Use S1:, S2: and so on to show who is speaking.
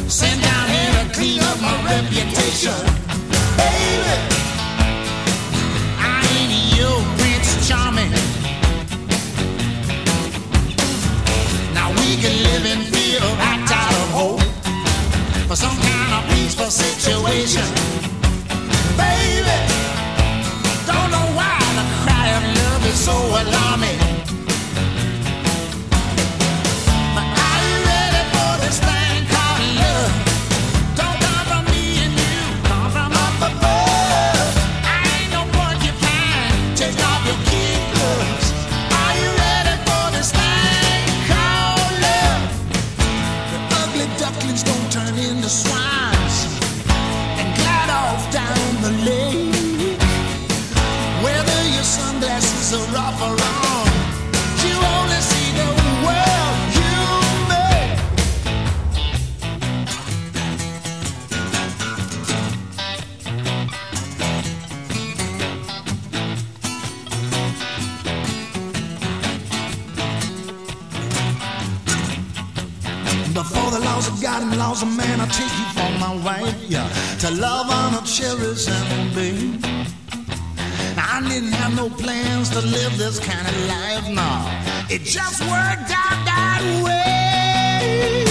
S1: sent down here to clean up my reputation. Baby, I ain't your Prince Charming. Now we can live in fear, act out of hope for some kind of peaceful situation. Baby, don't know why the cry of love is so alarming. But are you ready for this thing called love? Don't come from me and you, come from up above. I ain't no porcupine, take off your kid gloves. Are you ready for this thing called love? The ugly ducklings don't turn into swines and glide off down the lane. Whether your sunglasses are off or on, you only see the world you made. Before the laws of God and the laws of man, I'll take you for my wife, yeah. To love, honor, cherish, and obey. I didn't have no plans to live this kind of life, no. It just worked out that way.